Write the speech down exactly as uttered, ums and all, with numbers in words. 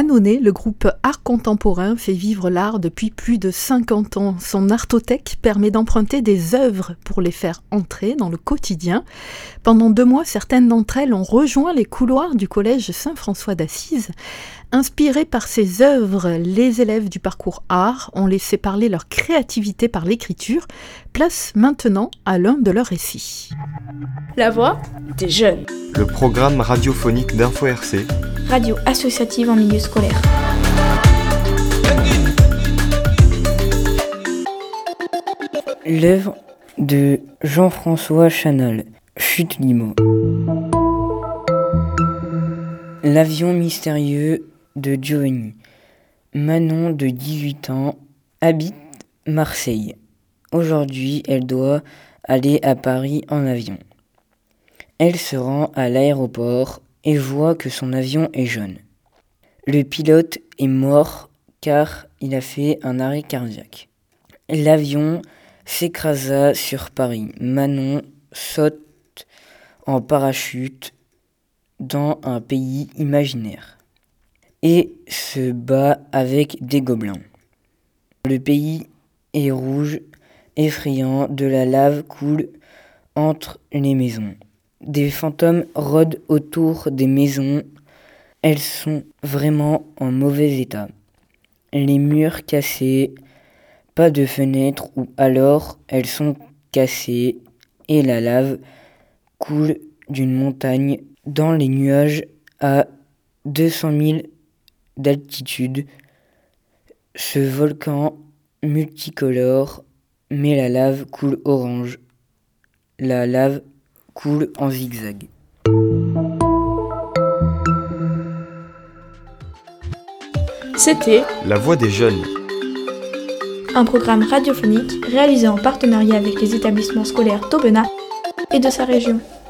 Annonay, le groupe Art Contemporain fait vivre l'art depuis plus de cinquante ans. Son artothèque permet d'emprunter des œuvres pour les faire entrer dans le quotidien. Pendant deux mois, certaines d'entre elles ont rejoint les couloirs du collège Saint-François d'Assise. Inspirés par ces œuvres, les élèves du parcours art ont laissé parler leur créativité par l'écriture. Place maintenant à l'un de leurs récits. La voix des jeunes. Le programme radiophonique d'Info R C. Radio associative en milieu scolaire. L'œuvre de Jean-François Chanal, Chute Limo. L'avion mystérieux de Giovanni. Manon, de dix-huit ans, habite Marseille. Aujourd'hui, elle doit aller à Paris en avion. Elle se rend à l'aéroport et voit que son avion est jaune. Le pilote est mort car il a fait un arrêt cardiaque. L'avion s'écrasa sur Paris. Manon saute en parachute dans un pays imaginaire et se bat avec des gobelins. Le pays est rouge, effrayant, de la lave coule entre les maisons. Des fantômes rôdent autour des maisons. Elles sont vraiment en mauvais état. Les murs cassés, pas de fenêtres ou alors elles sont cassées et la lave coule d'une montagne dans les nuages à deux cent mille d'altitude. Ce volcan multicolore, mais la lave coule orange. La lave coule en zigzag. C'était La voix des jeunes. un programme radiophonique réalisé en partenariat avec les établissements scolaires d'Aubenas et de sa région.